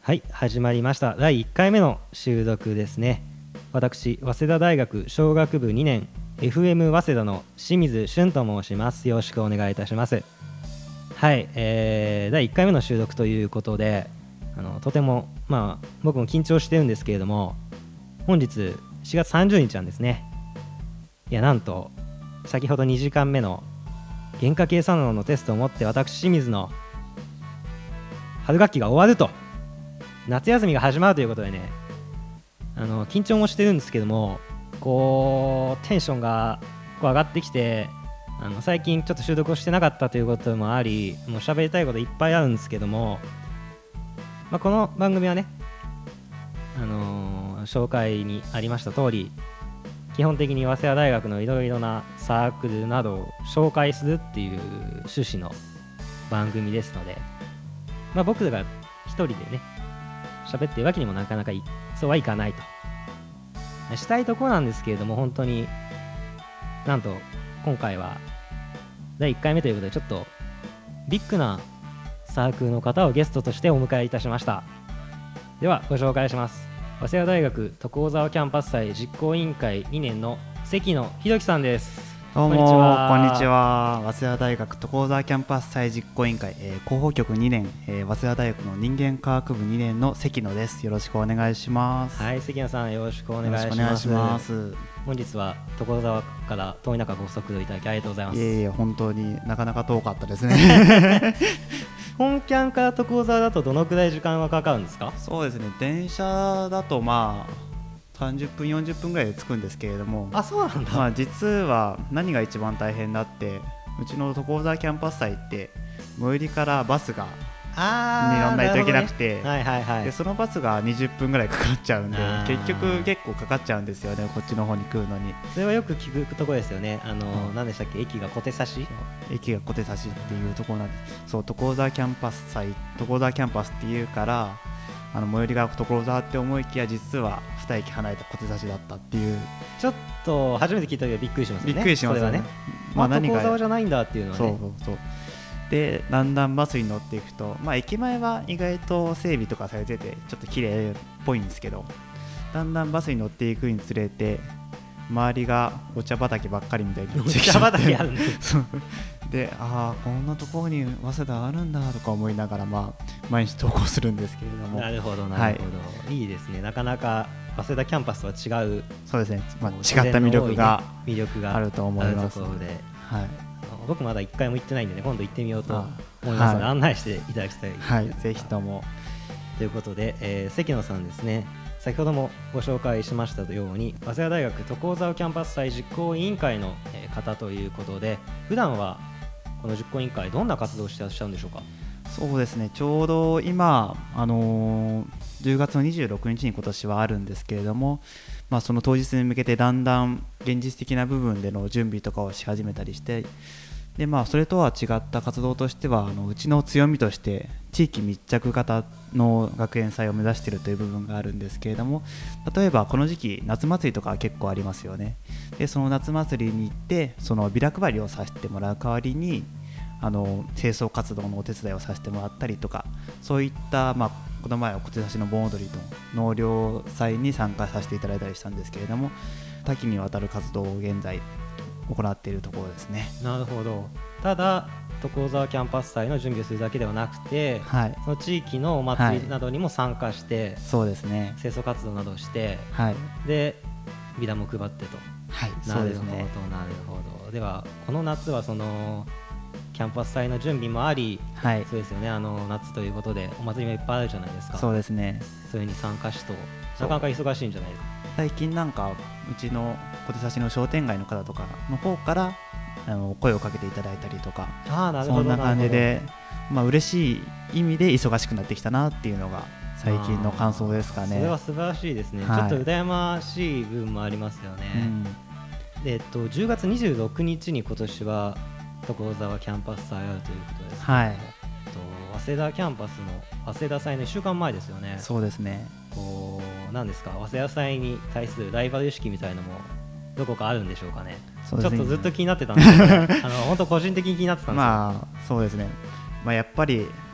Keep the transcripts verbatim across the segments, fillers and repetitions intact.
はい、始まりましただいいっかいめの収録ですね。私、早稲田大学商学部にねん エフエム 早稲田の清水俊と申します。よろしくお願いいたします。はい、えー、だいいっかいめの収録ということで、あのとても、まあ、僕も緊張してるんですけれども、本日しがつさんじゅうにちなんですね。いや、なんと先ほどにじかんめの原価計算論のテストをもって私清水の春学期が終わると、夏休みが始まるということでね、あの緊張もしてるんですけども、こうテンションがこう上がってきて、あの最近ちょっと収録をしてなかったということもあり、もう喋りたいこといっぱいあるんですけども、まあ、この番組はね、あのー、紹介にありました通り、基本的に早稲田大学のいろいろなサークルなどを紹介するっていう趣旨の番組ですので、まあ、僕が一人でね喋ってるわけにもなかなかいそうはいかないとしたいところなんですけれども、本当になんと今回はだいいっかいめということで、ちょっとビッグなサークルの方をゲストとしてお迎えいたしました。ではご紹介します。早稲田大学所沢キャンパス祭実行委員会にねんの関野博樹さんです。 どうもこんにちは。こんにちは。早稲田大学所沢キャンパス祭実行委員会、えー、広報局にねん、えー、早稲田大学の人間科学部にねんの関野です。よろしくお願いします。 はい、関野さんよろしくお願いします。 よろしくお願いします。 本日は所沢から遠い中ご足労いただきありがとうございます。 いえいえ、本当になかなか遠かったですね本キャンから所沢だとどのくらい時間はかかるんですか？ そうですね、電車だとまあさんじゅっぷんよんじゅっぷんぐらいで着くんですけれども、 あ、そうなんだ。 まあ、実は何が一番大変だって、うちの所沢キャンパス祭って最寄りからバスがに乗んないといけなくて、 はいはいはい、 でそのバスがにじゅっぷんぐらいかかっちゃうんで、結局結構かかっちゃうんですよね、こっちの方に来るのに。 それはよく聞くところですよね。あの、 うん、 何でしたっけ、駅が小手差し駅が小手差しっていうところなんです。そう、所沢キャンパス祭所沢キャンパスっていうから、あの最寄りが所沢って思いきや、実はに駅離れた小手差しだったっていう。 ちょっと初めて聞いた時はびっくりしますよね。 びっくりしますよね。 まあ、何が所沢じゃないんだっていうのはね。 そうそうそう。でだんだんバスに乗っていくと、まあ、駅前は意外と整備とかされててちょっと綺麗っぽいんですけど、だんだんバスに乗っていくにつれて周りがお茶畑ばっかりみたいになってきちゃって、 お茶畑あるんでで、ああこんなところに早稲田あるんだとか思いながら、まあ、毎日投稿するんですけれども。 なるほどなるほど、はい、いいですね。なかなか早稲田キャンパスとは違う、 そうですね、まあ、違った魅力が魅力があると思います。 あるところで、 はい、 僕まだいっかいも行ってないんでね、今度行ってみようと思いますので、はい、案内していただきたい。 はい、ぜひとも。 ということで、えー、関野さんですね、先ほどもご紹介しましたように早稲田大学所沢キャンパス祭実行委員会の方ということで、普段はこの実行委員会どんな活動をしていらっしゃるんでしょうか？ そうですね、ちょうど今、あのー、じゅうがつのにじゅうろくにちに今年はあるんですけれども、まあ、その当日に向けてだんだん現実的な部分での準備とかをし始めたりして、で、まあ、それとは違った活動としては、あのうちの強みとして地域密着型の学園祭を目指しているという部分があるんですけれども、例えばこの時期夏祭りとか結構ありますよね。でその夏祭りに行ってそのビラ配りをさせてもらう代わりに、あの清掃活動のお手伝いをさせてもらったりとか、そういった、まあ、この前は小手差しの盆踊りの納涼祭に参加させていただいたりしたんですけれども、多岐にわたる活動を現在行っているところですね。 なるほど。ただ所沢キャンパス祭の準備をするだけではなくて、はい、その地域のお祭りなどにも参加して、はい、 そうですね、 清掃活動などをして、はい、でビラも配ってと。 はい、 なるほど、 そうですね、 なるほど。ではこの夏はそのキャンパス祭の準備もあり、はい、そうですよね、あの夏ということでお祭りもいっぱいあるじゃないですか。 そうですね、 それに参加しとなかなか忙しいんじゃないですか？ 最近なんかうちの小手差しの商店街の方とかの方からあの声をかけていただいたりとか、 あ、なるほど、 そんな感じで、まあ、嬉しい意味で忙しくなってきたなっていうのが最近の感想ですかね。 それは素晴らしいですね、はい、ちょっと羨ましい部分もありますよね、うん、で、えっと、じゅうがつにじゅうろくにちに今年は所沢キャンパス祭あるということですけど、はい、えっと、早稲田キャンパスの早稲田祭のいっしゅうかんまえですよね。 そうですね。 こうなんですか、早稲田祭に対するライバル意識みたいなのもどこかあるんでしょうかね。そうですね、ちょっとずっと気になってたんですけど、あの本当個人的に気になってたんですよ。 まあそうですね、まあ、やっぱり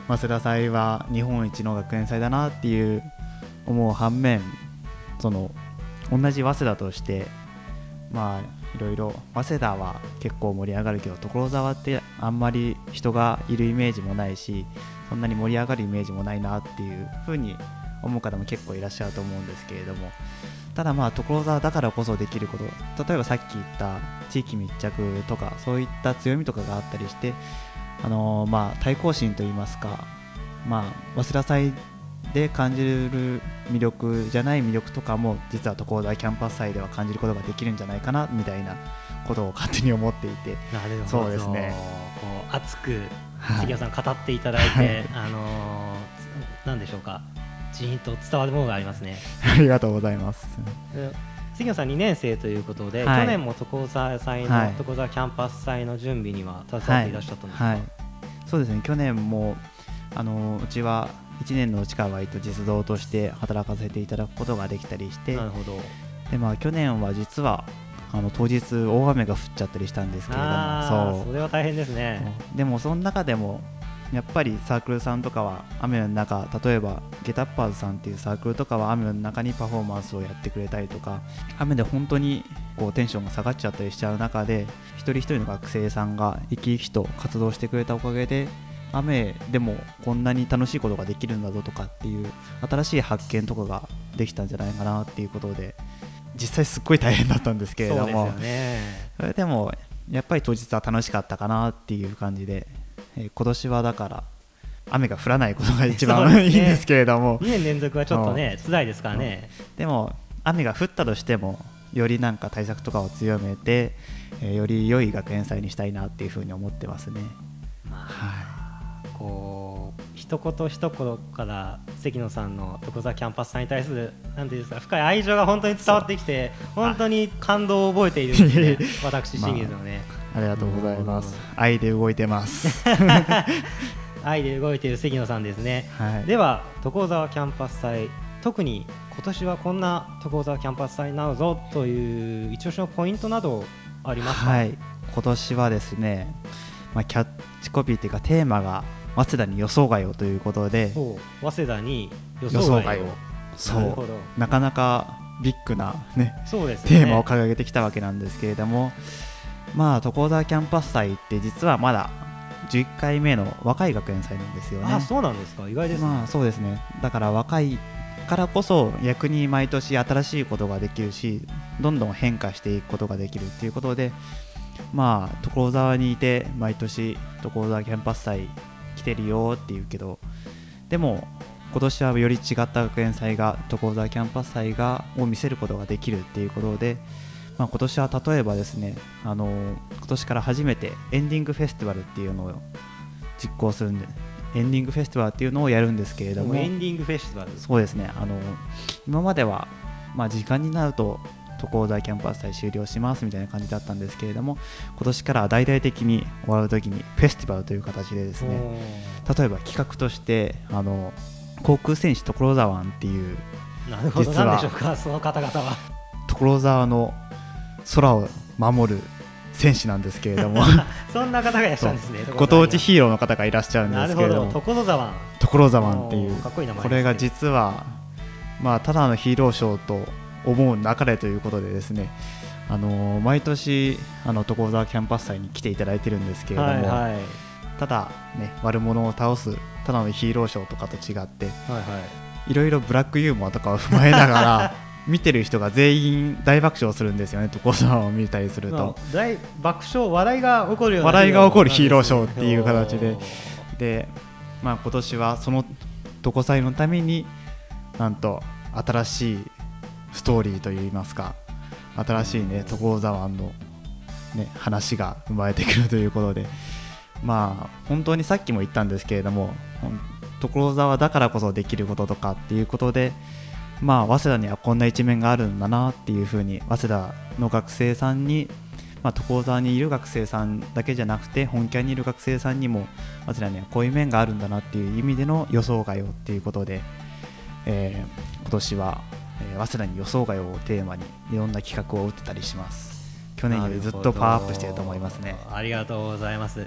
早稲田祭は日本一の学園祭だなっていう思う反面、その同じ早稲田としてまあいろいろ早稲田は結構盛り上がるけど所沢ってあんまり人がいるイメージもないし、そんなに盛り上がるイメージもないなっていう風に思う方も結構いらっしゃると思うんですけれども、ただまあ所沢だからこそできること、例えばさっき言った地域密着とかそういった強みとかがあったりして、あのー、まあ対抗心といいますか、まあ早稲田祭で感じる魅力じゃない魅力とかも実は所沢キャンパス祭では感じることができるんじゃないかなみたいなことを勝手に思っていて、 なるほど、 そうですね、 こう熱く関谷さん語っていただいて、はい、あのー、なんでしょうか、ジーンと伝わるものがありますね。 ありがとうございます。 杉野さんにねん生ということで、はい、去年も所沢祭の、はい、所沢キャンパス祭の準備には携わっていらっしゃったんですか？はいはい、 そうですね、去年もあのうちはいちねんのうちから割と実動として働かせていただくことができたりして、 なるほど。 で、まあ、去年は実はあの当日大雨が降っちゃったりしたんですけれども、 あそうそれは大変ですね。 でもその中でもやっぱりサークルさんとかは雨の中、例えばゲタッパーズさんっていうサークルとかは雨の中にパフォーマンスをやってくれたりとか、雨で本当にこうテンションが下がっちゃったりしちゃう中で一人一人の学生さんが生き生きと活動してくれたおかげで、雨でもこんなに楽しいことができるんだぞとかっていう新しい発見とかができたんじゃないかなっていうことで、実際すっごい大変だったんですけれども、 そうですよね。 それでもやっぱり当日は楽しかったかなっていう感じで、えー、今年はだから雨が降らないことが一番いいんですけれども、 にねん連続はちょっとね辛いですからね。 でも雨が降ったとしてもよりなんか対策とかを強めて、えー、より良い学園祭にしたいなっていうふうに思ってますね。 まあ、はい、こう一言一言から関野さんの所沢キャンパスさんに対するなんていうんですか、深い愛情が本当に伝わってきて、本当に感動を覚えているんですね私清水のね、 まあ、ありがとうございます。愛で動いてます愛で動いている関野さんですね、はい、では所沢キャンパス祭、特に今年はこんな所沢キャンパス祭になるぞという一押しのポイントなどありますか？ はい、今年はですね、まあ、キャッチコピーというかテーマが早稲田に予想外をということで、 早稲田に予想外を、 そう、なかなかビッグな、ね、 そうですね、 テーマを掲げてきたわけなんですけれども、まあ所沢キャンパス祭って実はまだじゅういっかいめの若い学園祭なんですよね。 あ、そうなんですか、意外ですね。 まあ、そうですね、だから若いからこそ逆に毎年新しいことができるし、どんどん変化していくことができるということで、まあ所沢にいて毎年所沢キャンパス祭来てるよって言うけど、でも今年はより違った学園祭が所沢キャンパス祭がを見せることができるっていうことで、まあ、今年は例えばですね、あの今年から初めてエンディングフェスティバルっていうのを実行するんで、エンディングフェスティバルっていうのをやるんですけれども、 エンディングフェスティバル、 そうですね、あの今までは、まあ、時間になると所沢キャンパス祭終了しますみたいな感じだったんですけれども、今年から大々的に終わるときにフェスティバルという形でですね、例えば企画としてあの航空戦士所沢湾っていう、 なるほど、何でしょうかその方々は。 所沢の空を守る戦士なんですけれどもそんな方がいらっしゃるんですね。 ご当地ヒーローの方がいらっしゃるんですけれども、 なるほど、所沢湾、 所沢湾っていう、 かっこいい名前ですね。 これが実は、まあ、ただのヒーローショーと思うなかれということでですね、あのー、毎年あの所沢キャンパス祭に来ていただいてるんですけれども、はいはい、ただ、ね、悪者を倒すただのヒーローショーとかと違って、はいはい、いろいろブラックユーモアとかを踏まえながら見てる人が全員大爆笑するんですよね、所沢を見たりすると、まあ、 大爆笑、笑いが起こるような、 笑いが起こるヒーローショーっていう形で、で、まあ、今年はその所祭のためになんと新しいストーリーといいますか、新しいね所沢湾の、ね、話が生まれてくるということで、まあ本当にさっきも言ったんですけれども、所沢だからこそできることとかっていうことで、まあ早稲田にはこんな一面があるんだなっていうふうに、早稲田の学生さんに、まあ、所沢にいる学生さんだけじゃなくて本キャンにいる学生さんにも早稲田にはこういう面があるんだなっていう意味での予想外をっていうことで、えー、今年はえー、早稲田に予想外をテーマにいろんな企画を打ってたりします。去年よりずっとパワーアップしていると思いますね。 ありがとうございます。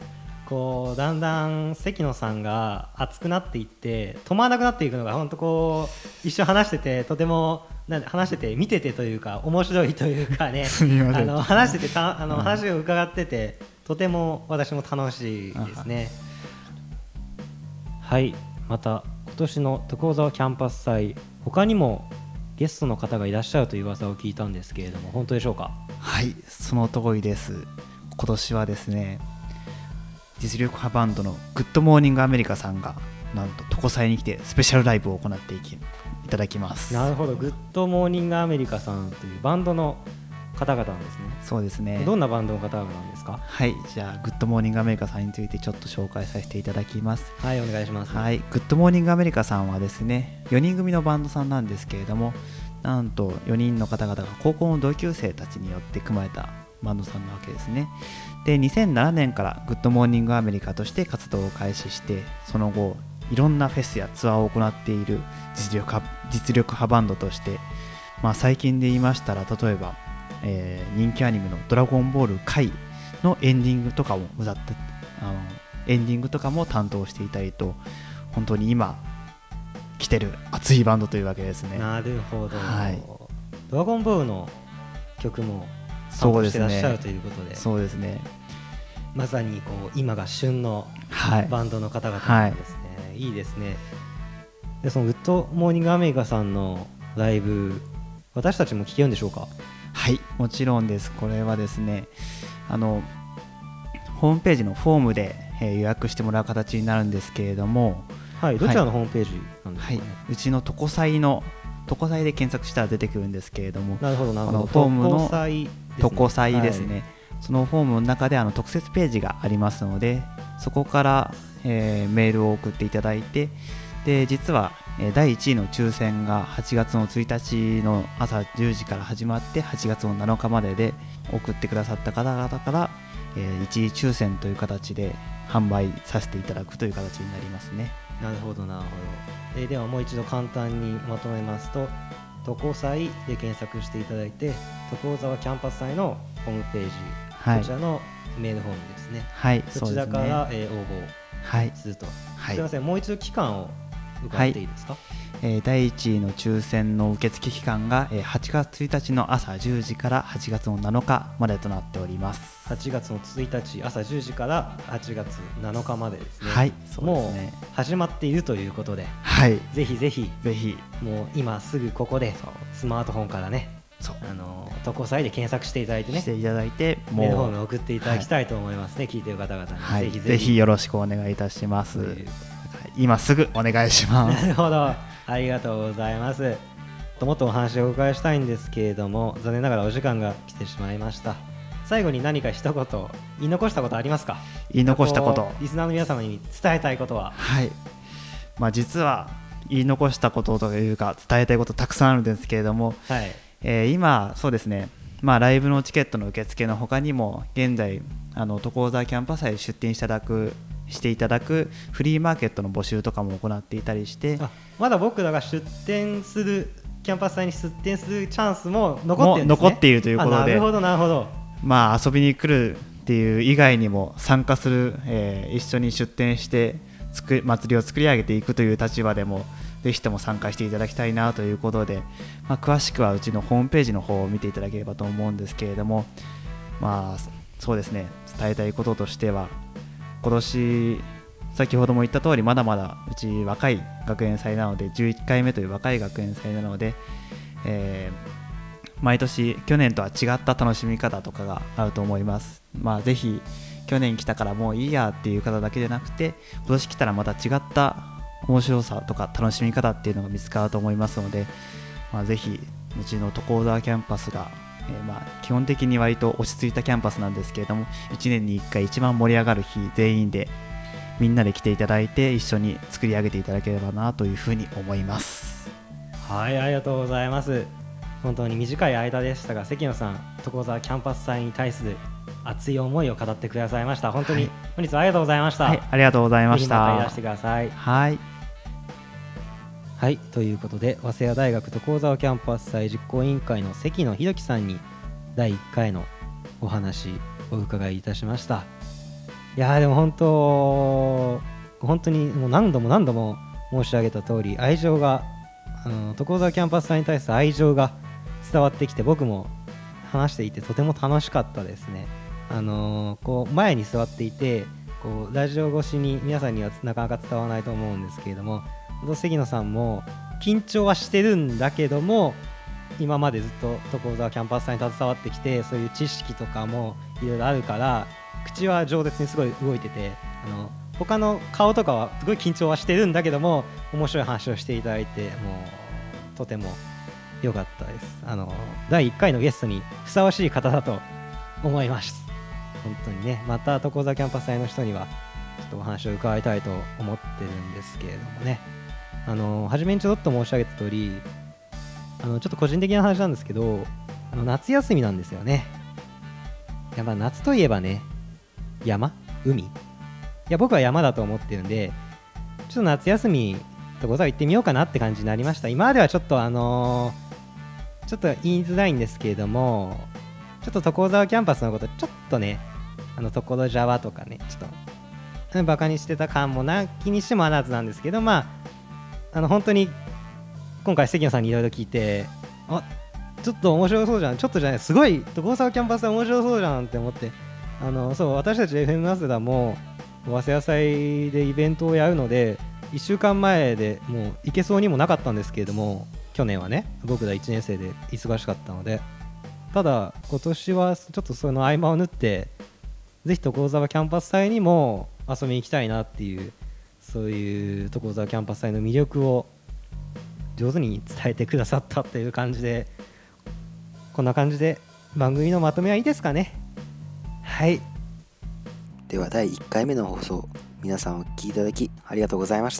こうだんだん関野さんが熱くなっていって止まらなくなっていくのが本当こう一緒話しててとてもなんで話してて見ててというか面白いというかねすみません。 あの話しててたあのうん話を伺っててとても私も楽しいですね。はい、また今年の所沢キャンパス祭他にもゲストの方がいらっしゃるという噂を聞いたんですけれども本当でしょうか？ はい、その通りです。今年はですね、実力派バンドのグッドモーニングアメリカさんがなんと常祭に来てスペシャルライブを行っていきいただきます。 なるほど、グッドモーニングアメリカさんというバンドの方々なんですね。 そうですね。 どんなバンドの方々なんですか？ はい、じゃあグッドモーニングアメリカさんについてちょっと紹介させていただきます。 はい、お願いします。 はい、グッドモーニングアメリカさんはですね、よにん組のバンドさんなんですけれども、なんとよにんの方々が高校の同級生たちによって組まれたバンドさんなわけですね。で、にせんななねんからグッドモーニングアメリカとして活動を開始して、その後いろんなフェスやツアーを行っている実力派、実力派バンドとして、まあ、最近で言いましたら例えば、えー、人気アニメのドラゴンボール回のエンディングとかも歌ってあのエンディングとかも担当していたりと、本当に今来てる熱いバンドというわけですね。 なるほど、 はい、 ドラゴンボールの曲も担当してらっしゃるということで、 そうですね、 まさにこう今が旬のバンドの方々なんですね、はい、いいですね。で、そのグッドモーニングアメリカさんのライブ、私たちも聴けるんでしょうか？ はい、もちろんです。これはですね、あのホームページのフォームで、えー、予約してもらう形になるんですけれども、 はい、どちらのホームページなんですかね？ はい、うちの常祭の常祭で検索したら出てくるんですけれども、 なるほどなるほど、 フォームの常祭ですね、 はい、 そのフォームの中であの特設ページがありますので、そこから、えー、メールを送っていただいて、で実は、えー、だいいちいの抽選がはちがつのついたちの朝じゅうじから始まってはちがつのなのかまでで、送ってくださった方々から、えー、いちい抽選という形で販売させていただくという形になりますね。 なるほどなるほど、えー、ではもう一度簡単にまとめますと、常祭で検索していただいて、所沢キャンパス祭のホームページ、はい、こちらのメールフォームですね、 はい、 そちらから、えー、応募すると、はい、すみません、もう一度期間を伺っていいですか？はい、 えー、だいいちいの抽選の受付期間が、えー、はちがつついたちの朝じゅうじからはちがつのなのかまでとなっております。 はちがつのついたち朝じゅうじからはちがつなのかまでですね。 はい、そうですね。 もう始まっているということで、 はい、 ぜひぜひぜひもう今すぐここでスマートフォンからね、そうあの常祭で検索していただいてね、 していただいて、 もうメールフォーム送っていただきたいと思いますね、はい、聞いている方々に、 はい、 ぜひぜひぜひよろしくお願いいたします。はい、今すぐお願いします。 なるほど、ありがとうございます。もっとお話をお伺いしたいんですけれども、残念ながらお時間が来てしまいました。最後に何か一言言い残したことありますか？ 言い残したこと、 リスナーの皆様に伝えたいことは？ はい、まあ、実は言い残したことというか伝えたいことたくさんあるんですけれども、はい、えー、今そうですね、まあ、ライブのチケットの受付の他にも現在あの所沢キャンパス祭で出店していただくしていただくフリーマーケットの募集とかも行っていたりして、 あ、まだ僕らが出店するキャンパス祭に出店するチャンスも残っているんですね。 残っているということで、 なるほどなるほど、 まあ、遊びに来るっていう以外にも参加する、えー、一緒に出店してつく祭りを作り上げていくという立場でもぜひとも参加していただきたいなということで、まあ、詳しくはうちのホームページの方を見ていただければと思うんですけれども、まあそうですね、伝えたいこととしては、今年先ほども言った通りまだまだうち若い学園祭なのでじゅういっかいめという若い学園祭なので、えー、毎年去年とは違った楽しみ方とかがあると思います。まあ、ぜひ去年来たからもういいやっていう方だけじゃなくて、今年来たらまた違った面白さとか楽しみ方っていうのが見つかると思いますので、まあ、ぜひうちの所沢キャンパスが、えー、まあ基本的に割と落ち着いたキャンパスなんですけれども、いちねんにいっかい一番盛り上がる日全員でみんなで来ていただいて一緒に作り上げていただければなというふうに思います。 はい、ありがとうございます。本当に短い間でしたが、関野さん、所沢キャンパス祭に対する熱い思いを語ってくださいました。本当に本日はありがとうございました。 はい、ありがとうございました。 ぜひまたいらしてください。 はい、 はい、ということで早稲田大学所沢キャンパス祭実行委員会の関野博樹さんにだいいっかいのお話をお伺いいたしました。 いやーでも本当本当にもう何度も何度も申し上げた通り、愛情があの所沢キャンパスさんに対する愛情が伝わってきて、僕も話していてとても楽しかったですね。あのー、こう前に座っていて、こうラジオ越しに皆さんにはなかなか伝わらないと思うんですけれども、関野さんも緊張はしてるんだけども、今までずっと所沢キャンパスさんに携わってきて、そういう知識とかもいろいろあるから、口は饒舌にすごい動いてて、あの他の顔とかはすごい緊張はしてるんだけども、面白い話をしていただいて、もうとても良かったです。あのだいいっかいのゲストにふさわしい方だと思います。本当にね、また所沢キャンパス祭の人にはちょっとお話を伺いたいと思ってるんですけれどもね、あの初めにちょっと申し上げた通り、あのちょっと個人的な話なんですけど、あの夏休みなんですよね。やっぱ夏といえばね、山、海、いや僕は山だと思ってるんで、ちょっと夏休み所沢行ってみようかなって感じになりました。今まではちょっとあのー、ちょっと言いづらいんですけれども、ちょっと所沢キャンパスのことちょっとね、あの所沢とかね、ちょっとバカにしてた感もなきにしてもあらずなんですけど、まああの本当に今回関野さんにいろいろ聞いて、あ、ちょっと面白そうじゃん、ちょっとじゃない、すごい所沢キャンパス面白そうじゃんって思って、あのそう私たち エフエム 早稲田も早稲田祭でイベントをやるので、いっしゅうかんまえでもう行けそうにもなかったんですけれども、去年はね僕らいちねん生で忙しかったので、ただ今年はちょっとその合間を縫ってぜひ所沢キャンパス祭にも遊びに行きたいなっていう、そういう所沢キャンパス祭の魅力を上手に伝えてくださったっていう感じで、こんな感じで番組のまとめはいいですかね。はい、 ではだいいっかいめの放送、皆さんお聞きいただきありがとうございました。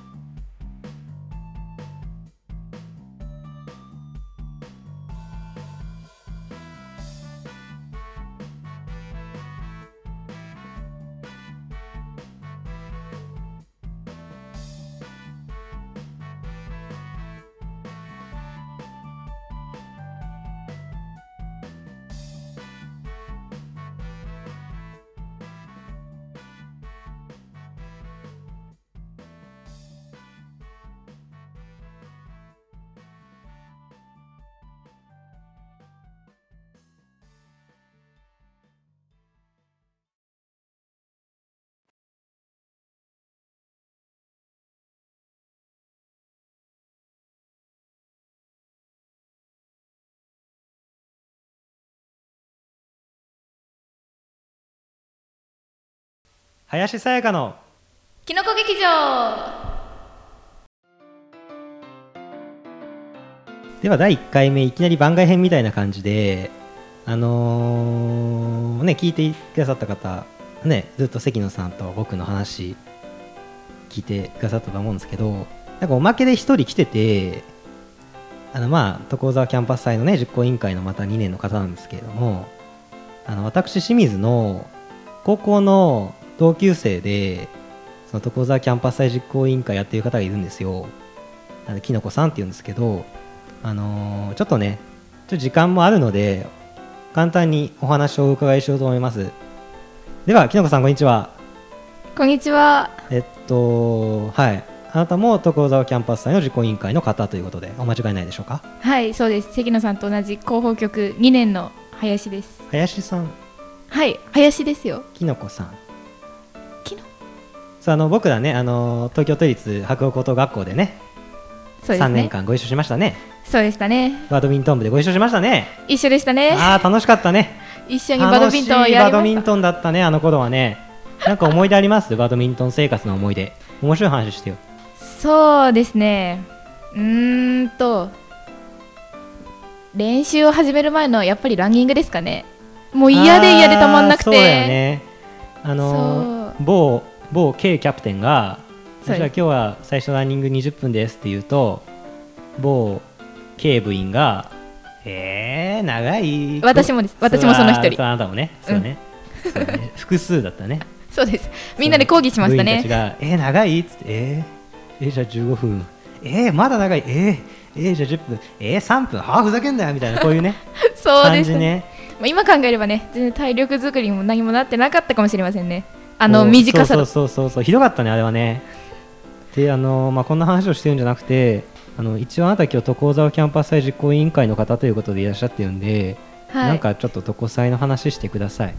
林さやかのきのこ劇場。 ではだいいっかいめ、いきなり番外編みたいな感じで、あのー、ね聞いてくださった方ね、ずっと関野さんと僕の話聞いてくださったと思うんですけど、なんかおまけで一人来てて、あのまあ所沢キャンパス祭のね実行委員会のまたにねんの方なんですけれども、あの私清水の高校の同級生でその所沢キャンパス祭実行委員会やってる方がいるんですよ。あのきのこさんっていうんですけど、あのー、ちょっとねちょっと時間もあるので簡単にお話をお伺いしようと思います。ではきのこさん、こんにちは。 こんにちは。 えっとはいあなたも所沢キャンパス祭の実行委員会の方ということでお間違いないでしょうか？ はい、そうです。関野さんと同じ広報局にねんの林です。 林さん。 はい、林ですよ。 きのこさん。 きのそう、あの僕らね、あの東京都立白鴎高等学校でね、 そうですね、 さんねんかんご一緒しましたね。 そうでしたね。 バドミントン部でご一緒しましたね。 一緒でしたね。 あー楽しかったね。 一緒にバドミントンをやりました。 楽しいバドミントンだったね、あの頃はね。なんか思い出あります？バドミントン生活の思い出。面白い話してよ。 そうですね、うーんと練習を始める前のやっぱりランニングですかね。もう嫌で嫌でたまんなくて。 そうだよね。あの某某 K キャプテンが、じゃあ今日は最初ランニングにじゅっぷんですって言うと、某 K 部員がえー長い。 私もです。私もその一人。 あなたもね。そうね、うん、そうね複数だったね。 そうです。みんなで抗議しましたね。 部員たちがえー長いっつって、えー、えー、じゃあじゅうごふん、えー、まだ長い、えー、えー、じゃあじゅっぷん、えー、さんぷん、はあふざけんなよみたいな、こういうねそうです感じね。 今考えればね、全然体力作りも何もなってなかったかもしれませんね。 あの短さ。 そうそうそうそうひどかったねあれはね。であの、まあ、こんな話をしてるんじゃなくて、あの一応あなた今日所沢キャンパス祭実行委員会の方ということでいらっしゃってるんで、 はい、 なんかちょっと常祭の話してください。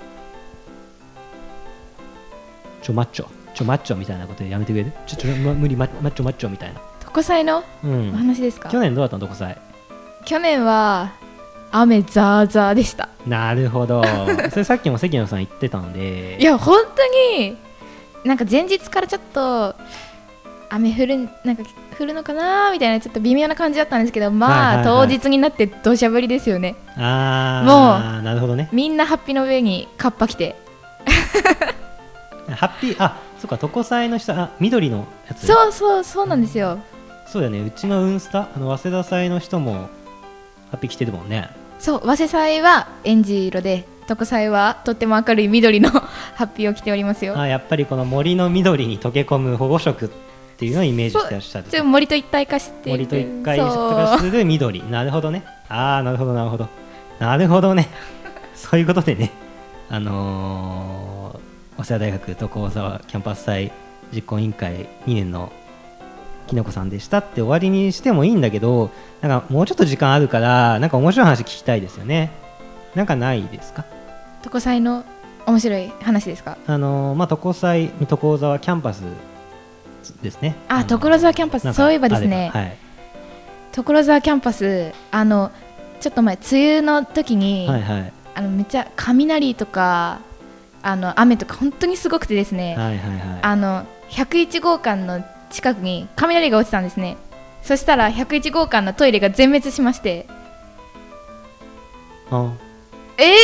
ちょマッチョちょマッチョみたいなことでやめてくれる？ちょちょ、ま、無理マッチョマッチョみたいな。 常祭のうんお話ですか？ 去年どうだったの常祭？ 去年は雨ザーザーでした。 なるほどそれさっきも関野さん言ってたんでいや本当になんか前日からちょっと雨降るなんか降るのかなみたいなちょっと微妙な感じだったんですけど、まあ、 はいはいはい、 当日になって土砂降りですよね。 あーもうなるほどね。 みんなハッピーの上にカッパ着てハッピーあそっか常祭の下あ緑のやつ。 そうそうそうなんですよ。 そうだよねうちのウンスタあの早稲田祭の人もハッピー着てるもんね。 そう早稲田祭はエンジ色で常祭はとっても明るい緑のハッピーを着ておりますよ。 あやっぱりこの森の緑に溶け込む保護色っていうのをイメージしてらっしゃる。 ちょ森と一体化して森と一体化する緑。なるほどね。ああなるほどなるほどなるほどねそういうことでねあのー、早稲田大学所沢キャンパス祭実行委員会にねんのきのこさんでしたって終わりにしてもいいんだけど、なんかもうちょっと時間あるからなんか面白い話聞きたいですよね。なんかないですか？ 常祭の面白い話ですか？ あのー、まあ常祭所沢キャンパスですね。 あ所沢キャンパスそういえばですね、はい、所沢キャンパスあのちょっと前梅雨の時に、はいはい、あのめっちゃ雷とかあの雨とか本当にすごくてですね、はいはいはい、あのひゃくいち号館の近くに雷が落ちたんですね。そしたらひゃくいち号館のトイレが全滅しまして。 あえー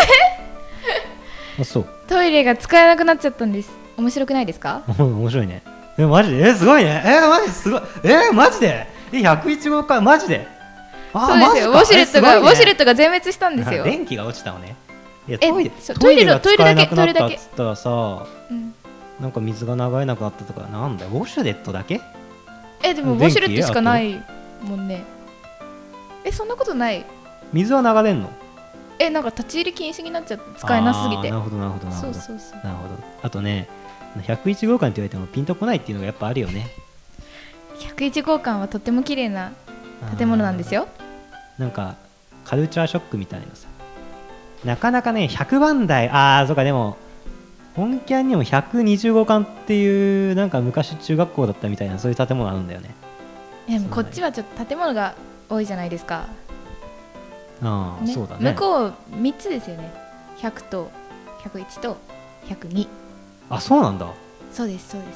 あそうトイレが使えなくなっちゃったんです。面白くないですか？ 面白いね。えマジでえすごいね。えマジすごいえマジでえひゃくいち号館マジで。 あそうですよ。ウォシュレットが、ね、ウォシュレットが全滅したんですよ。 電気が落ちたのね。いやトイレトイレのトイレだけトイレだけ。 つったらさ、うん、なんか水が流れなくなったとかなんだよウォシュレットだけ？ えでもウォシュレットしかないもんね。えそんなことない。 水は流れんの？ えなんか立ち入り禁止になっちゃって使えなすぎて。 なるほどなるほどなるほど。 そうそうそう。 なるほど。あとねひゃくいち号館って言われてもピンとこないっていうのがやっぱあるよね。 ひゃくいち号館はとっても綺麗な建物なんですよ。 なんかカルチャーショックみたいなさなかなかねひゃくばん台あーそうかでも本キャンにもひゃくにじゅう号館っていうなんか昔中学校だったみたいなそういう建物あるんだよね。 でもこっちはちょっと建物が多いじゃないですか。 ああ、ね、そうだね。 向こうみっつですよね。ひゃくとひゃくいちとひゃくに。 あそうなんだ。 そうですそうです。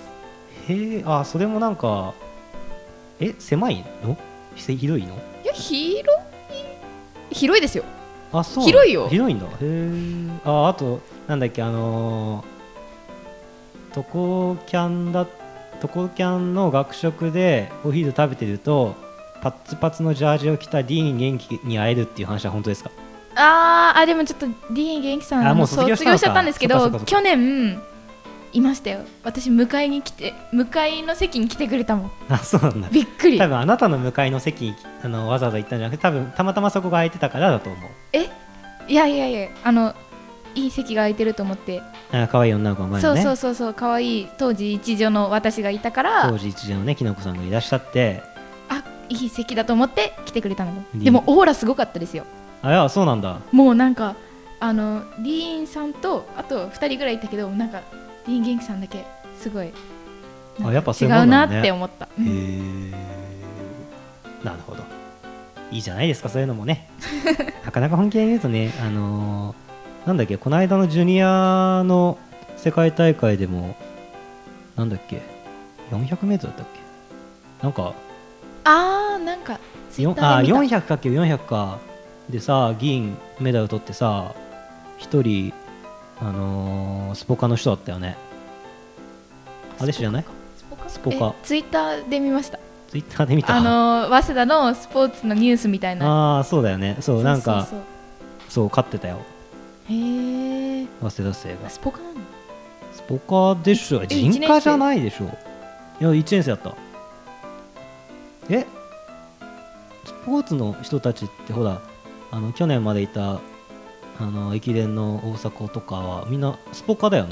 へえあそれもなんかえ狭いの広いの？ いや広い広いですよ。 あそう広いよ。 広いんだ。へえああとなんだっけあのー、トコキャンだトコキャンの学食でお昼食べてるとパッツパツのジャージを着たディーン元気に会えるっていう話は本当ですか？ あーあでもちょっとディーン元気さんあもう卒業しちゃったんですけど去年いましたよ。私迎えに来て迎えの席に来てくれたもん。 あそうなんだ。 びっくり。 多分あなたの迎えの席にあのわざわざ行ったんじゃなくて多分たまたまそこが空いてたからだと思う。 えいやいやいやあのいい席が空いてると思って。 あ可愛い女の子が前のね。 そうそうそうそう可愛い当時一女の私がいたから当時一女のねきのこさんがいらっしゃってあいい席だと思って来てくれたの。でもオーラすごかったですよ。 あいやそうなんだ。 もうなんかあのディーンさんとあとふたりぐらいいたけどなんかディーン元気さんだけすごいあやっぱ違うなって思った。 へえなるほどいいじゃないですかそういうのもねなかなか本気で言うとねあのー、なんだっけこの間のジュニアの世界大会でもなんだっけ よんひゃくメートル だったっけなんかあーなんかツイッターで見た。 あ よんひゃくかけるよんひゃく かでさ銀メダル取ってさ一人あのー、スポカの人だったよね。あれ知らない？ スポカスポカツイッターで見ました。 ツイッターで見た。 あのー、早稲田のスポーツのニュースみたいな。 ああそうだよね。そうなんかそうそう勝ってたよ。 へえ早稲田生が。 スポカなの？ スポカでしょ。人科じゃないでしょ。いやいちねん生だった。えスポーツの人たちってほらあの去年までいたあの駅伝の大迫とかはみんなスポカだよね。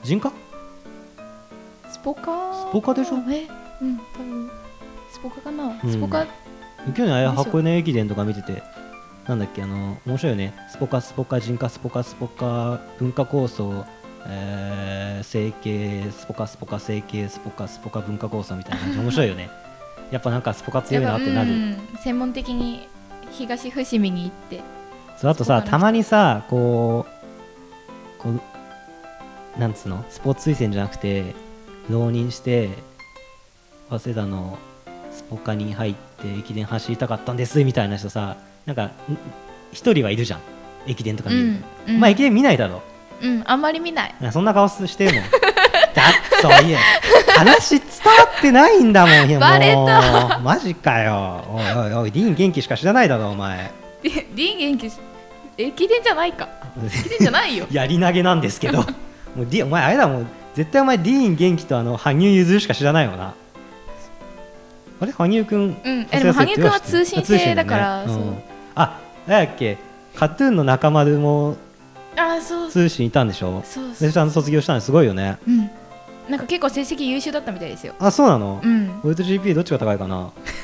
人科スポカスポカでしょ。 えうん多分スポカかな、 うん、 スポカ去年あれ箱根駅伝とか見ててなんだっけあの面白いよね。スポカスポカ人科スポカスポカ文化構想、えー、整形スポカスポカ整形スポカスポカ文化構想みたいな感じ面白いよねやっぱなんかスポカ強いなってなる、うん、 専門的に東伏見に行ってそうあとさたまにさこうこうなんつうのスポーツ推薦じゃなくて浪人して早稲田のスポカに入って駅伝走りたかったんですみたいな人さなんか一人はいるじゃん駅伝とか見る、うんうん、まあ駅伝見ないだろうんあんまり見ないそんな顔してるもんだってそういえ話伝わってないんだもんバレたマジかよおいおいおいディーン元気しか知らないだろお前ディーン元気駅伝じゃないか駅伝じゃないよやり投げなんですけどもうディお前あれだもん絶対お前ディーン元気とあの羽生結弦しか知らないよなあれ羽生くん、うん、 えでも羽生くんは通信制だから、ねうん、そうあなんだっけカトゥーンの中丸もあそう通信いたんでしょそうそうでちゃんと卒業したのすごいよね、 うん、なんか結構成績優秀だったみたいですよあそうなの、 うん、 俺と ジーピー どっちが高いか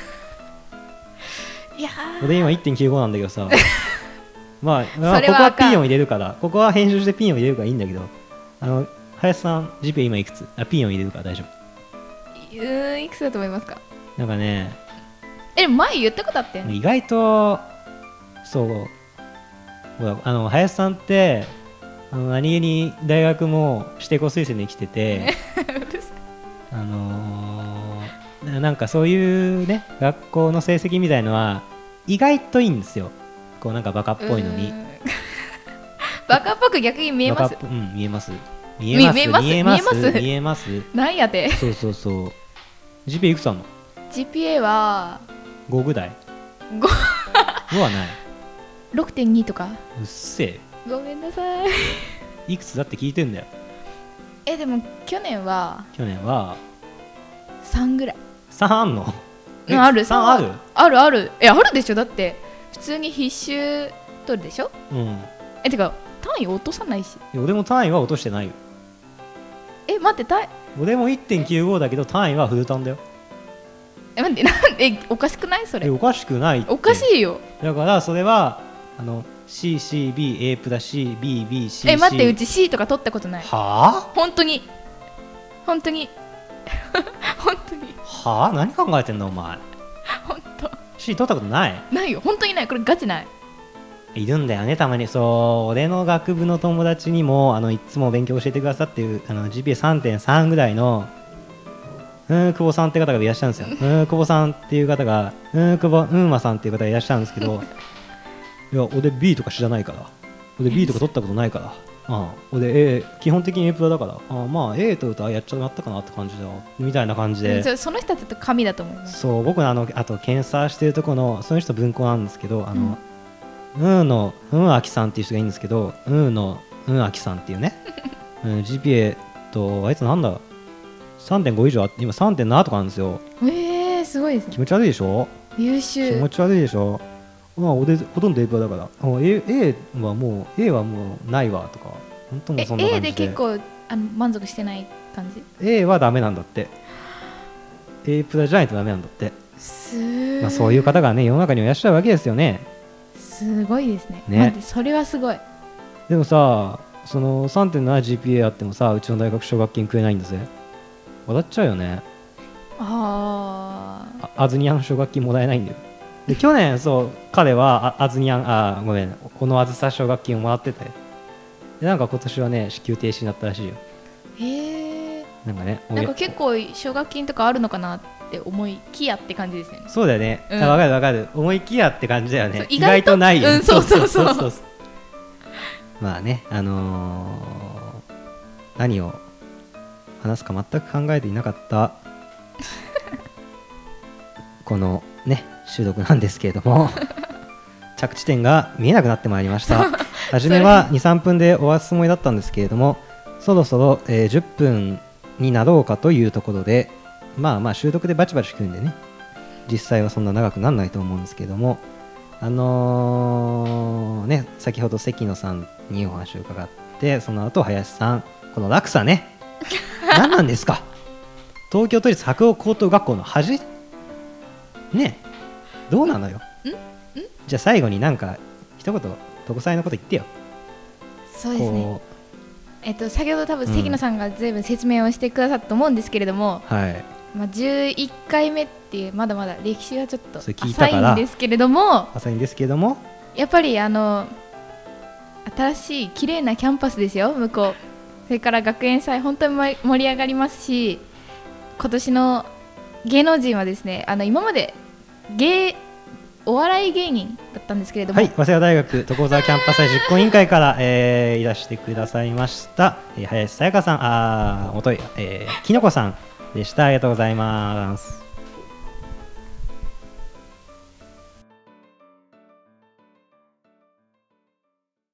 ないや俺今 いってんきゅうご なんだけどさまあ、まあ、ここはピンを入れるからここは編集してピンを入れるからいいんだけどあの林さん ジーピー 今いくつあピンを入れるから大丈夫うーんいくつだと思いますかなんかねえ前言ったことあったよね意外とそうあの林さんってあの何気に大学も指定校推薦で来ててあのー、なんかそういうね学校の成績みたいのは意外といいんですよこうなんかバカっぽいのにバカっぽく逆に見えますうん見えます見えます見えます見えます見えますなんやてそうそうそう ジーピーエー いくつあんのジーピーエー はごぐらいご, ごはないろくてんに とかうっせえごめんなさいいくつだって聞いてんだよえでも去年は去年はさんぐらいさんあんのうんあるさんあるあるあるえあるでしょだって普通に必修取るでしょうんえてか単位落とさないし俺も単位は落としてないよえ待って単位俺も いってんきゅうご だけど単位はフルタンだよえ待ってなんでおかしくないそれえおかしくないっておかしいよだからそれはあの シーシービーエー プラス シービービーシーシーえ待ってうち C とか取ったことないはあ本当に本当に本当にはあ何考えてんのお前本当 C 取ったことないないよ本当にないこれガチないいるんだよねたまにそう俺の学部の友達にもあのいつも勉強教えてくださってるあの ジーピーエーさんてんさん ぐらいのうーん久保さんって方がいらっしゃるんですようーん久保さんっていう方がうーん久保うんまさんっていう方がいらっしゃるんですけどいや俺 B とか知らないから俺 B とか取ったことないからああ俺 A 基本的に A プラだからああまあ A 取るとやっちゃったかなって感じだみたいな感じでその人たちと神だと思いますそう僕のあのあと検査してるところのその人文庫なんですけどあの、うん、うーのうんあきさんっていう人がいるんですけどうーのうんあきさんっていうね、うん、ジーピーエー とあいつなんだ さんてんご 以上あって今 さんてんなな とかなんですよえー、すごいですね気持ち悪いでしょ優秀気持ち悪いでしょまあ俺ほとんど A プラだから A, A はもう A はもうないわとか本当もそんな感じで A で結構あの満足してない感じ A はダメなんだって A プラじゃないとダメなんだってす、 まあ、そういう方がね世の中にはいらっしゃるわけですよねすごいですねね待ってそれはすごいでもさその さんてんななジーピーエー あってもさうちの大学奨学金食えないんだぜ笑っちゃうよねああアズニアン奨学金もらえないんだよで去年そう彼はあアズニアンあごめんこのあずさ奨学金をもらっててでなんか今年はね支給停止になったらしいよへえなんかねなんか結構奨学金とかあるのかなって思いきやって感じですよねそうだよね、うん、あ分かる分かる思いきやって感じだよね意外とないよ、 うん、そうそうそうそうそうまあねあのー、何を話すか全く考えていなかったこのね収録なんですけれども着地点が見えなくなってまいりました初めは にさんぷんで終わるつもりだったんですけれどもそろそろ、えー、じゅっぷんになろうかというところでまあまあ収録でバチバチくんでね実際はそんな長くならないと思うんですけれどもあのー、ね先ほど関野さんにお話を伺ってその後林さんこの落差ね何なんですか。東京都立白鴎高等学校の恥ねえ、どうなのよ。んんじゃあ最後になんか一言床祭のこと言ってよ。 そうですね、えっと、先ほど多分関野さんが随分説明をしてくださったと思うんですけれども、 うん、はい、 まあ、じゅういっかいめっていうまだまだ歴史がちょっと浅いんですけれども浅いんですけれどもやっぱりあの新しい綺麗なキャンパスですよ向こう。それから学園祭本当に盛り上がりますし、今年の芸能人はですね、あの今まで芸お笑い芸人だったんですけれども、 はい、早稲田大学所沢キャンパス祭実行委員会から、えー、いらしてくださいました、えー、林さやかさん、あー、もとい、えー、きのこさんでした。ありがとうございます。